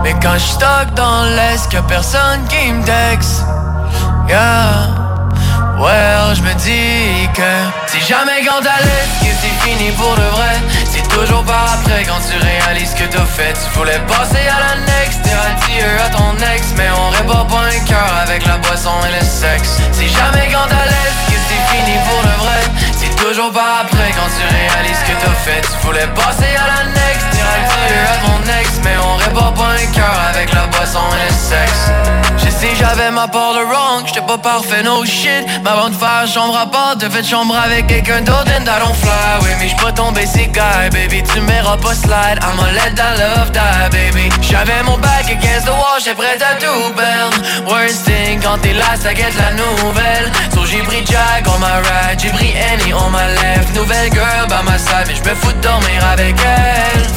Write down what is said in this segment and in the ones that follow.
Mais quand j'suis stuck dans l'est, y'a personne qui me texte. Yeah. Well, j'me dis que c'est jamais quand t'as l'aise que c'est fini pour de vrai. C'est toujours par après quand tu réalises que t'as fait. Tu voulais passer à la next, t'es adieu à ton ex. Mais on répare pas un cœur avec la boisson et le sexe. C'est jamais quand t'as l'aise que c'est fini pour de vrai. C'est toujours par après quand tu réalises que t'as fait. Tu voulais passer à la next, t'es adieu à ton ex. Mais on répare pas un cœur avec la boisson et le sexe. Je sais j'avais ma part de wrong, j'étais pas parfait, no shit. Mais avant de faire chambre à part, t'as fait chambre avec quelqu'un d'autre and I don't fly. Oui mais j'suis pas ton basic guy, baby. Tu m'aimeras pas slide, I'ma let that love die, baby. J'avais mon back against the wall, j'étais prêt à tout perdre. Worst thing, quand t'es là, ça guette la nouvelle. So j'ai pris Jack on my right, j'ai pris Annie on my left. Nouvelle girl by my side, mais j'me fous de dormir avec elle.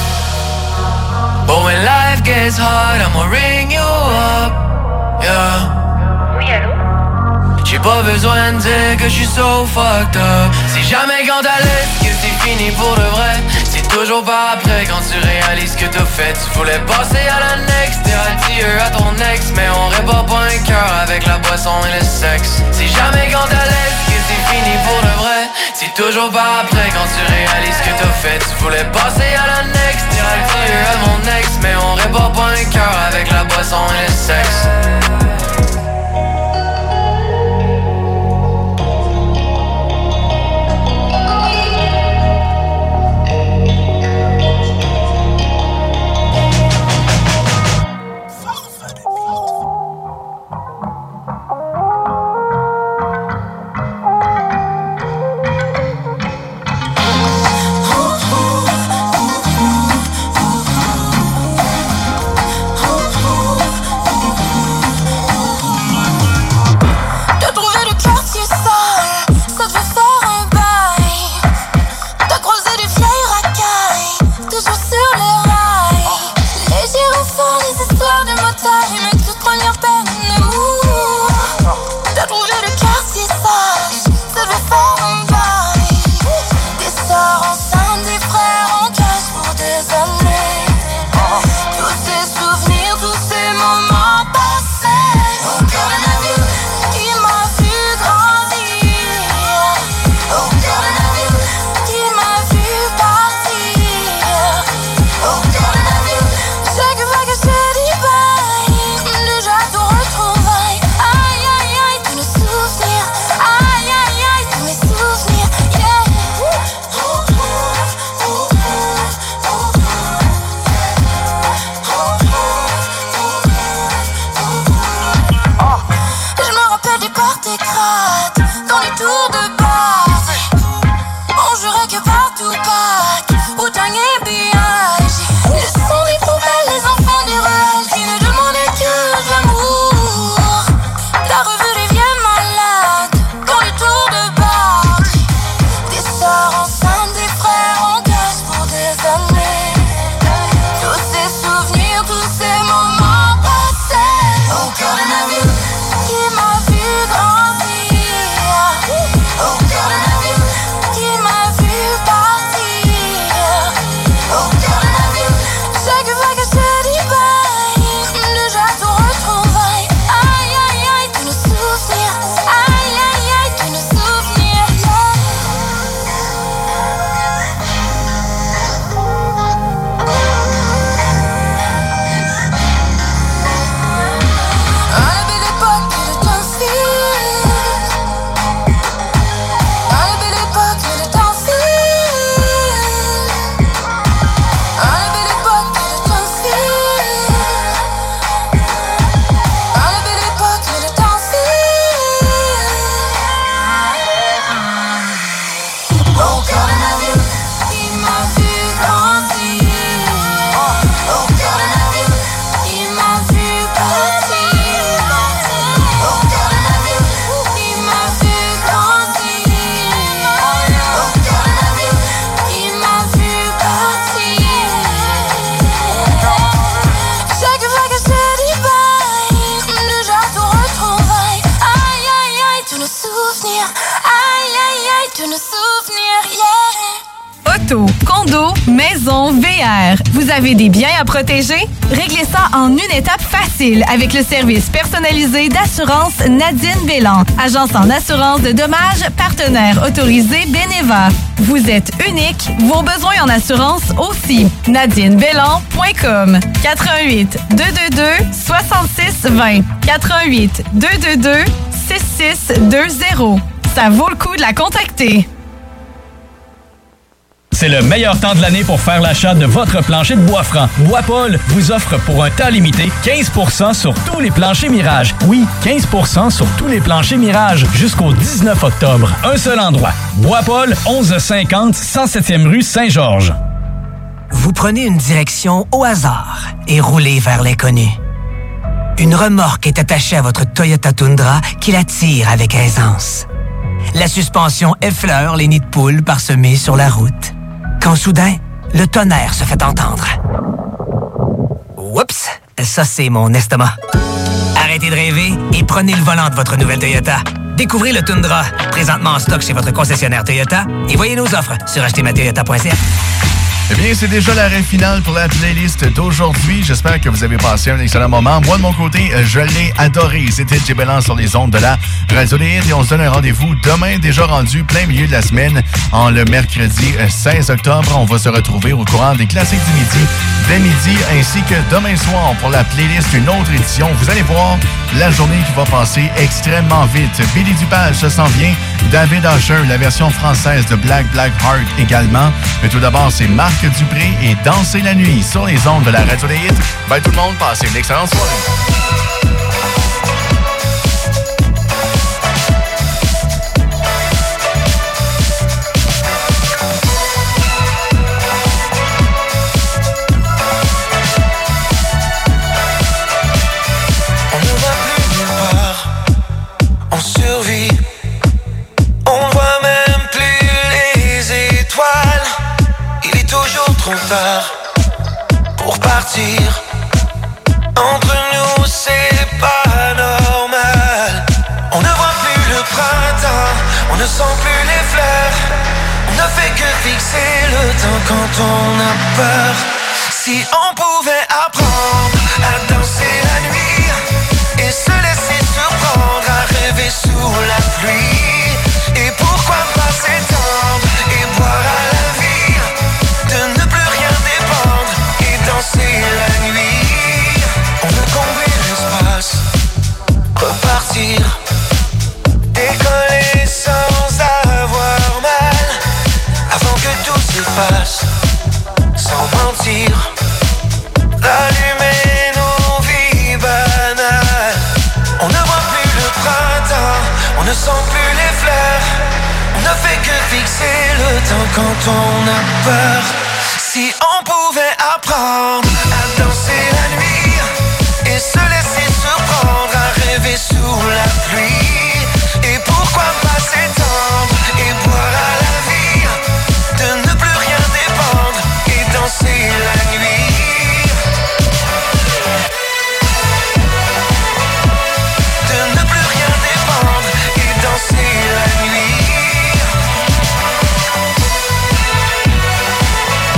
But when life gets hard, I'ma ring you up, yeah. Oui, allô? J'ai pas besoin de dire que j'suis so fucked up. C'est jamais quand t'as l'aise que c'est fini pour de vrai. C'est toujours par après quand tu réalises que t'as fait. Tu voulais passer à la next, t'es adieu à ton ex. Mais on répare pas un cœur avec la boisson et le sexe. C'est jamais quand t'as l'aise que c'est fini pour de vrai. C'est toujours par après quand tu réalises que t'as fait. Tu voulais passer à la next, t'es adieu à mon ex. Mais on répare pas un cœur avec la boisson et le sexe. maison VR. Vous avez des biens à protéger? Réglez ça en une étape facile avec le service personnalisé d'assurance Nadine Bélan. Agence en assurance de dommages, partenaire autorisé Beneva. Vous êtes unique, vos besoins en assurance aussi. NadineBélan.com 88 222 66 20 88 222 6620. Ça vaut le coup de la contacter. C'est le meilleur temps de l'année pour faire l'achat de votre plancher de bois franc. Bois-Paul vous offre pour un temps limité 15% sur tous les planchers Mirage. Oui, 15% sur tous les planchers Mirage jusqu'au 19 octobre. Un seul endroit. Bois-Paul, 1150 107e rue Saint-Georges. Vous prenez une direction au hasard et roulez vers l'inconnu. Une remorque est attachée à votre Toyota Tundra qui la tire avec aisance. La suspension effleure les nids de poules parsemés sur la route. Quand soudain, le tonnerre se fait entendre. Oups, ça c'est mon estomac. Arrêtez de rêver et prenez le volant de votre nouvelle Toyota. Découvrez le Tundra, présentement en stock chez votre concessionnaire Toyota, et voyez nos offres sur achetermatoyota.ca. Eh bien, c'est déjà l'arrêt final pour la playlist d'aujourd'hui. J'espère que vous avez passé un excellent moment. Moi, de mon côté, je l'ai adoré. C'était Djibelan sur les ondes de la Radio des Hits et on se donne un rendez-vous demain, déjà rendu plein milieu de la semaine, en le mercredi 16 octobre. On va se retrouver au courant des classiques du midi, dès midi, ainsi que demain soir pour la playlist, une autre édition. Vous allez voir la journée qui va passer extrêmement vite. Billy Dupage, ça s'en vient. David Usher, la version française de Black Heart également. Mais tout d'abord, c'est Marc Dupré et Danser la nuit sur les ondes de la Radio des Hits. Bye tout le monde, passez une excellente soirée. Pour partir. Entre nous c'est pas normal. On ne voit plus le printemps, on ne sent plus les fleurs. On ne fait que fixer le temps quand on a peur. Si on pouvait apprendre à danser la nuit et se laisser surprendre à rêver sous la pluie. Et pourquoi pas s'étendre et boire à la vie, de ne plus rien dépendre et danser la nuit. On veut combler l'espace, repartir, décoller sans avoir mal, avant que tout s'efface, sans mentir, rallumer nos vies banales. On ne voit plus le printemps, on ne sent plus les fleurs. On ne fait que fixer le temps quand on a peur. Si on pouvait apprendre à danser la nuit et se laisser surprendre à rêver sous la pluie. Et pourquoi pas s'étendre et boire à la vie, de ne plus rien dépendre et danser la nuit. De ne plus rien dépendre et danser la nuit.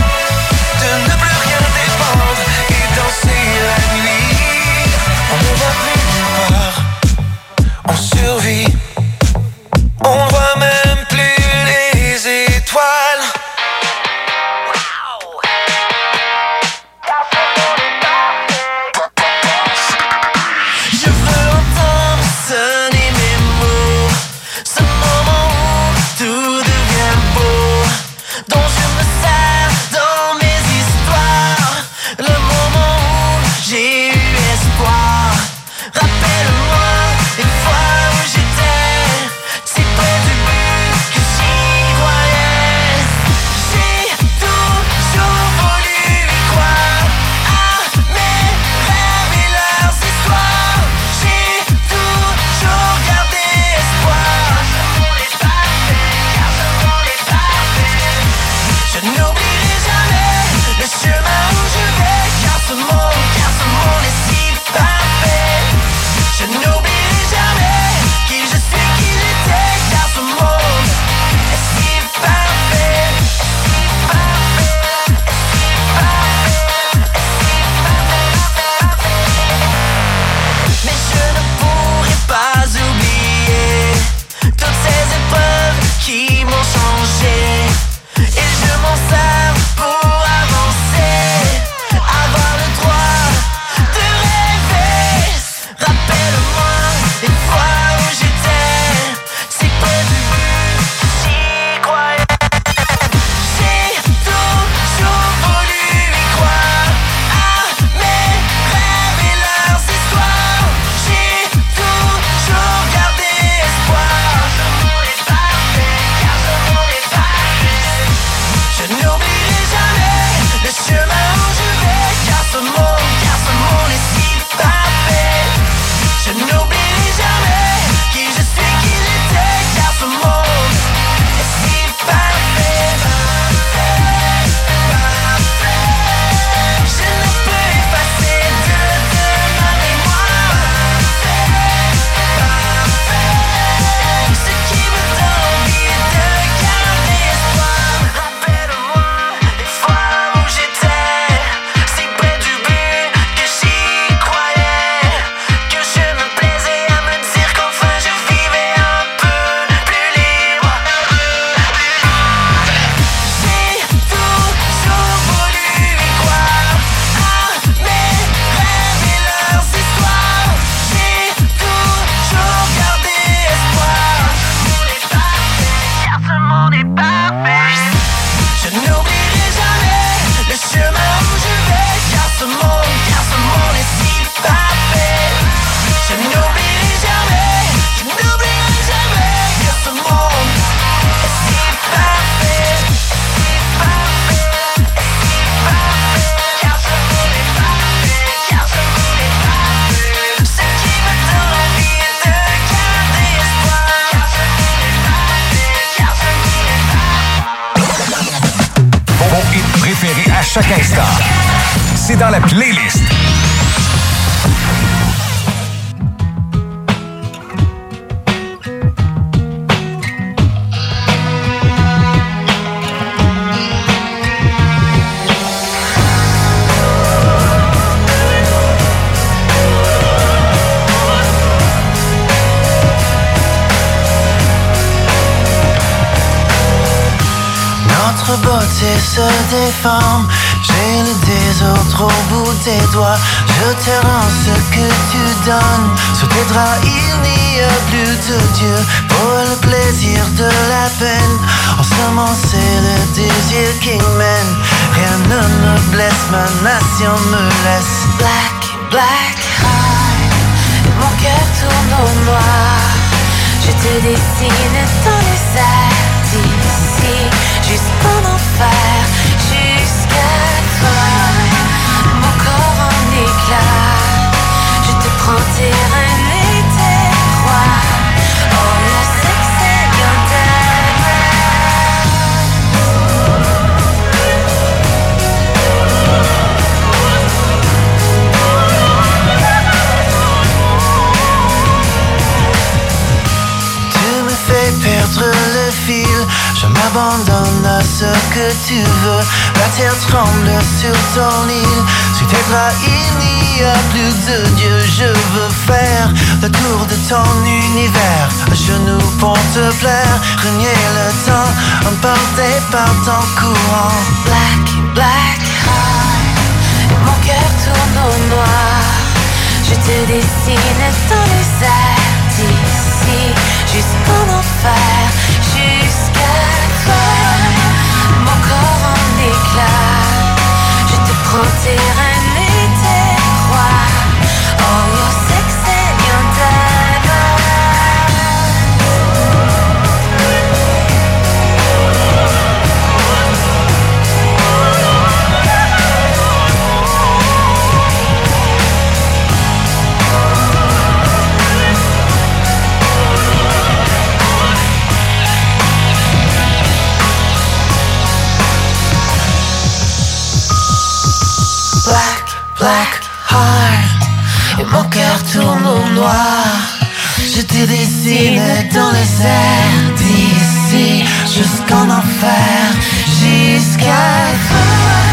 à chaque instant. C'est dans la playlist. Notre beauté se déforme, j'ai le désordre au bout des doigts. Je te rends ce que tu donnes, sous tes draps il n'y a plus de Dieu. Pour le plaisir de la peine, ensemencer le désir qui mène. Rien ne me blesse, ma nation me laisse. Black, black heart, mon cœur tourne au noir. Je te dessine dans les airs d'ici jusqu'en enfer, jusqu'à toi. Mon corps en éclats, je te prends tes rênes et tes rois. Oh, le sexe est bien perdre le fil, je m'abandonne à ce que tu veux. La terre tremble sur ton île, sur tes draps il n'y a plus de Dieu. Je veux faire le tour de ton univers, à genoux pour te plaire, renier le temps, emporté par ton courant. Black, black heart, mon cœur tourne au noir. Je te dessine dans les airs d'ici jusqu'en enfer, jusqu'à toi. Mon corps en éclats, je te prends tes rênes et tes rois. Oh, your sex est bien black heart, et mon cœur tourne au noir. Je te dessine dans les airs d'ici jusqu'en enfer, jusqu'à toi.